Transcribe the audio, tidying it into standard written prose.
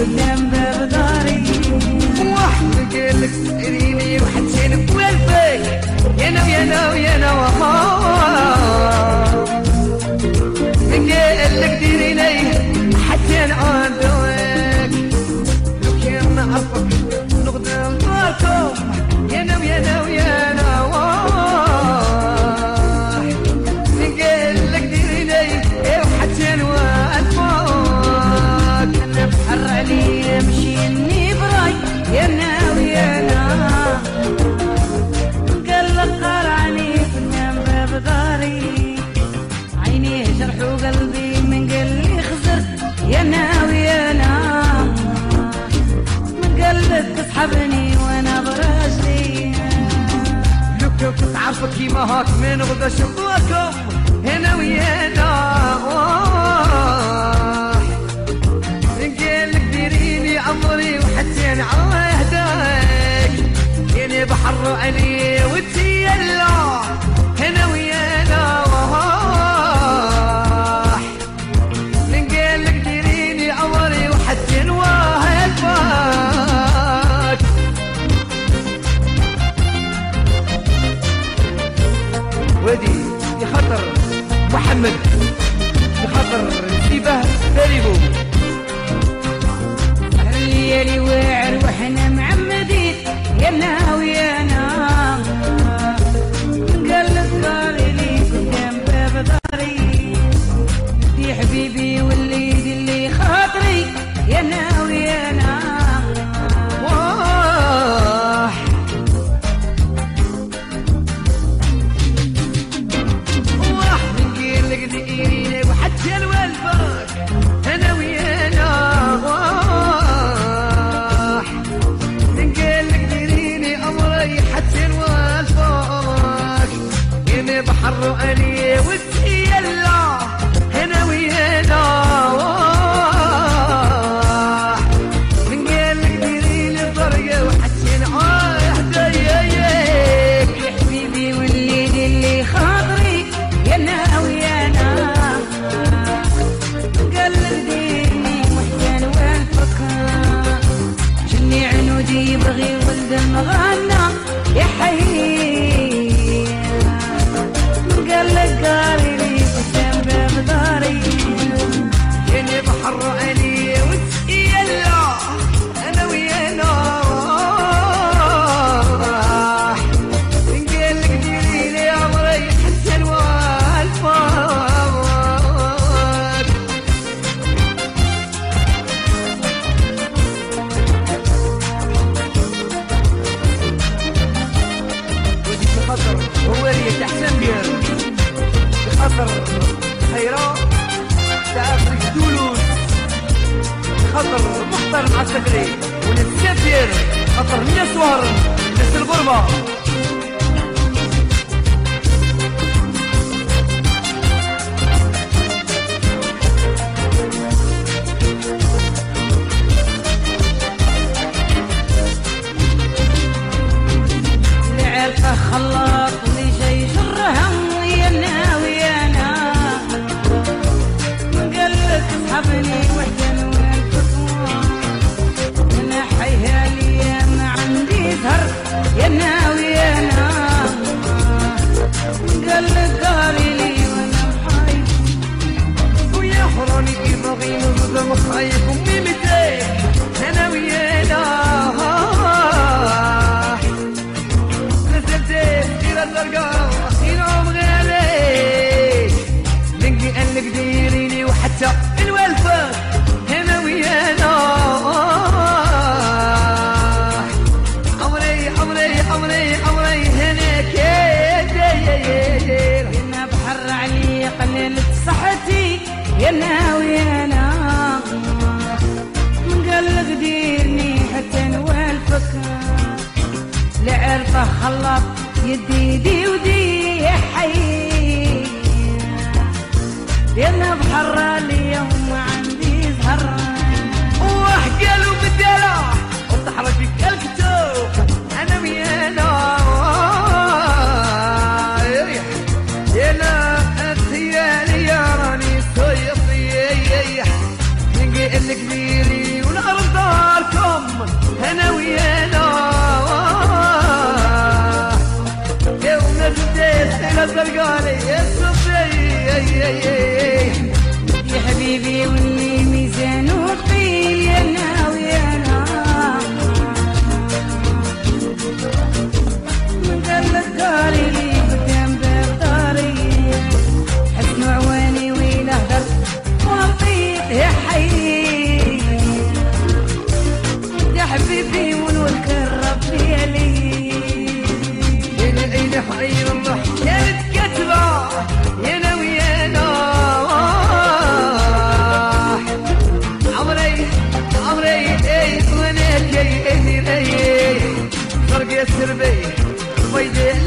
قدام باب داري. واحد قالك ديريني وحتين بوالفك يانا ويانا ويانا قالك ديريني حتى نعادوك. لو كان نعرفك نقدم داركم يانا ويانا ويانا قالك ديريني وحتى نوالفوك. انا بحر عليا مشيني براي يانا ويانا. قالك قرعني قدام باب داري. عينيه جرحوا قلبي من قال خزرت يانا ويانا. من قالك تسحبني وانا براجلي. لو كنت عارفك كيما هاك من غدا شوفوكم هنا ويانا. قالك ديريني عمري وحتى نعاهدك ياني بحر علي وانتي يلا هنا ويانا. قالك ديريني عمري وحتى نواهدك. ودي يخطر محمد يخطر نسيبه تاريبو. الليالي واعر واحنا معمدين يانا ويانا. قالك داري لي قدام باب داري. يا حبيبي واللي اللي خاطري يانا ويانا. وحتى الوالفك انا ويانا. قالك ديريني امري حتى الوالفك ياني بحر علي وانتي يلا هنا ويانا. قالك ديريني الطريقه وحتى نعاهدك. يا حبيبي واللي اللي خاطري يانا ويانا. عنودي يبغي ولد مغنى يا حي. قالك قاري لي قدام باب داري. ياني بحر علي وانتي يلا انا ويانا. قالك ديريلي عمري حتى الوالفات. هو اللي تحسن بير بخاطر خيرا تأفريك دولوز بخاطر مختار مع السكري ونتسافر خاطر الناس وهر ناس الغربة. خلاط اللي جاي جرهم يانا ويانا. قالك اسحبني وحدة والفتوى. انا حيها ليا ما عندي زهر يانا ويانا. قالك قاري لي وانا محايد ويا حراني كيف بغي نبدا مخايف امي متاك انا ويانا. قالك ديريني وحتى الوالفة هنا ويانا. عمري عمري عمري عمري هناك يانا بحر علي قللت صحتي يانا ويانا. قالك ديرني حتى نوالفك. لعرفه خلط يدي دي ودي يا حي. يانا بحر اليوم عندي زهر. وحكالو بالدلع وتحرك فيك الكتوب انا ويانا. يانا الخيال يا راني صيفي. قالك ديري ونعرف جاي اني فرق يا سربي بيدي